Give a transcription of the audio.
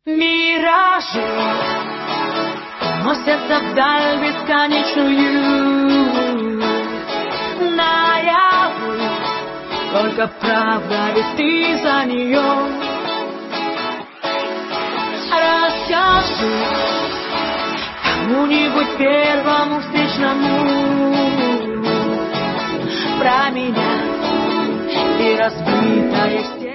Миражи носятся вдаль бесконечную, наяву только правда, ведь ты за нее. Расскажи кому-нибудь первому встречному про меня и разбитое сердце.